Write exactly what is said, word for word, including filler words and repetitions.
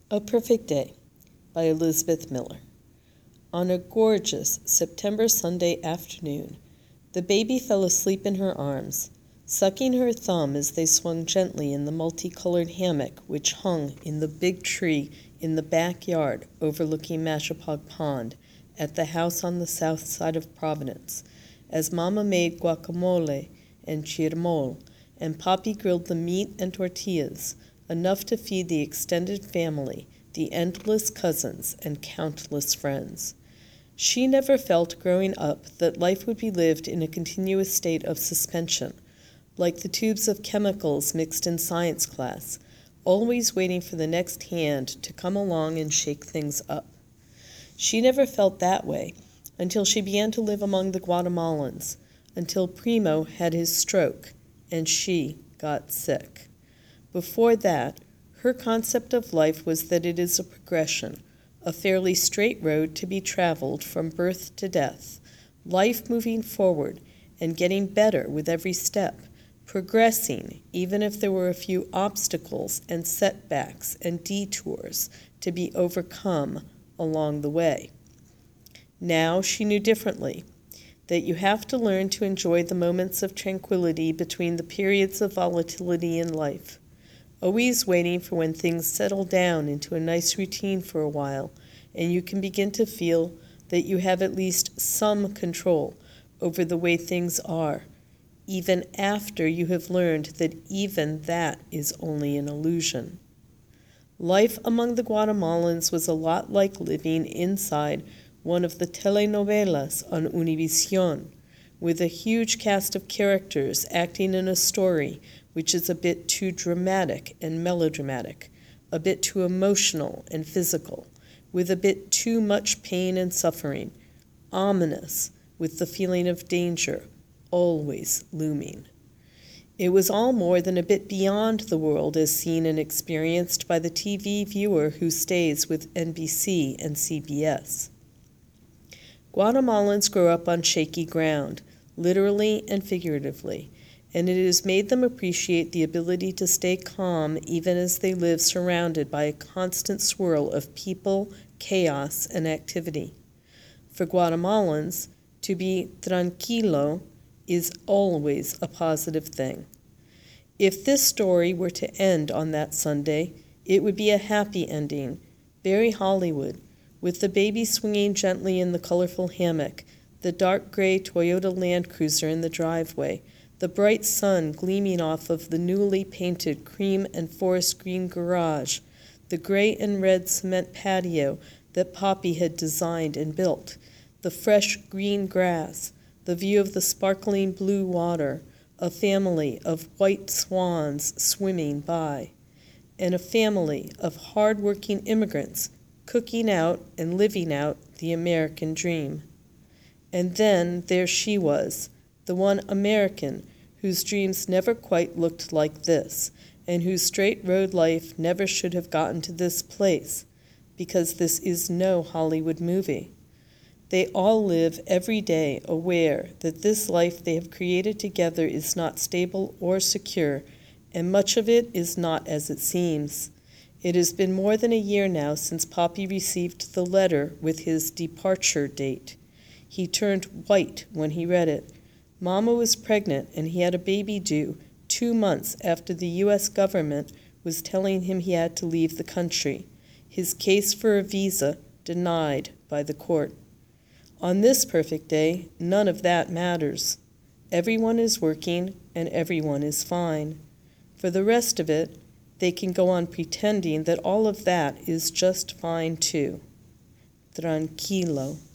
A Perfect Day by Elizabeth Miller. On a gorgeous September Sunday afternoon, the baby fell asleep in her arms, sucking her thumb as they swung gently in the multicolored hammock which hung in the big tree in the backyard overlooking Mashapog Pond at the house on the south side of Providence, as Mama made guacamole and chirmol, and Papi grilled the meat and tortillas, enough to feed the extended family, the endless cousins, and countless friends. She never felt growing up that life would be lived in a continuous state of suspension, like the tubes of chemicals mixed in science class, always waiting for the next hand to come along and shake things up. She never felt that way until she began to live among the Guatemalans, until Primo had his stroke and she got sick. Before that, her concept of life was that it is a progression, a fairly straight road to be traveled from birth to death, life moving forward and getting better with every step, progressing even if there were a few obstacles and setbacks and detours to be overcome along the way. Now she knew differently, that you have to learn to enjoy the moments of tranquility between the periods of volatility in life, always waiting for when things settle down into a nice routine for a while, and you can begin to feel that you have at least some control over the way things are, even after you have learned that even that is only an illusion. Life among the Guatemalans was a lot like living inside one of the telenovelas on Univision, with a huge cast of characters acting in a story which is a bit too dramatic and melodramatic, a bit too emotional and physical, with a bit too much pain and suffering, ominous with the feeling of danger always looming. It was all more than a bit beyond the world as seen and experienced by the T V viewer who stays with N B C and C B S. Guatemalans grow up on shaky ground, literally and figuratively, and it has made them appreciate the ability to stay calm even as they live surrounded by a constant swirl of people, chaos, and activity. For Guatemalans, to be tranquilo is always a positive thing. If this story were to end on that Sunday, it would be a happy ending, very Hollywood, with the baby swinging gently in the colorful hammock, the dark gray Toyota Land Cruiser in the driveway, the bright sun gleaming off of the newly painted cream and forest green garage, the gray and red cement patio that Papi had designed and built, the fresh green grass, the view of the sparkling blue water, a family of white swans swimming by, and a family of hard-working immigrants cooking out and living out the American dream. And then there she was, the one American whose dreams never quite looked like this, and whose straight road life never should have gotten to this place, because this is no Hollywood movie. They all live every day aware that this life they have created together is not stable or secure, and much of it is not as it seems. It has been more than a year now since Papi received the letter with his departure date. He turned white when he read it. Mama was pregnant and he had a baby due two months after the U S government was telling him he had to leave the country. His case for a visa denied by the court. On this perfect day, none of that matters. Everyone is working and everyone is fine. For the rest of it, they can go on pretending that all of that is just fine too. Tranquilo.